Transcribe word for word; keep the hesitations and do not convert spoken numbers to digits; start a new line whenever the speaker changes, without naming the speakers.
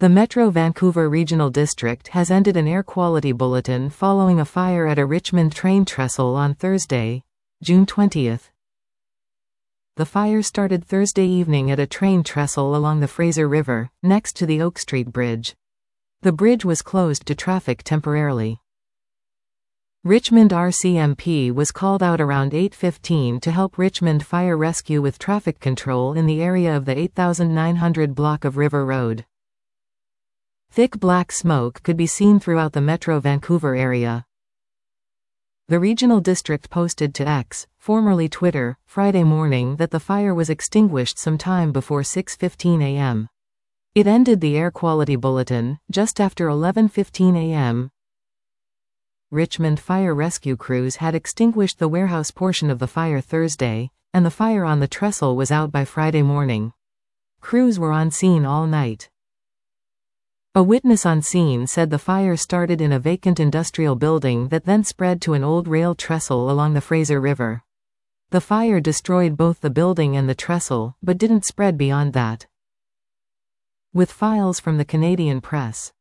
The Metro Vancouver Regional District has ended an air quality bulletin following a fire at a Richmond train trestle on Thursday, June twentieth. The fire started Thursday evening at a train trestle along the Fraser River, next to the Oak Street Bridge. The bridge was closed to traffic temporarily. Richmond R C M P was called out around eight fifteen to help Richmond Fire Rescue with traffic control in the area of the eight thousand nine hundred block of River Road. Thick black smoke could be seen throughout the Metro Vancouver area. The regional district posted to X, formerly Twitter, Friday morning that the fire was extinguished sometime before six fifteen a m It ended the air quality bulletin just after eleven fifteen a m Richmond fire rescue crews had extinguished the warehouse portion of the fire Thursday, and the fire on the trestle was out by Friday morning. Crews were on scene all night. A witness on scene said the fire started in a vacant industrial building that then spread to an old rail trestle along the Fraser River. The fire destroyed both the building and the trestle, but didn't spread beyond that. With files from the Canadian Press.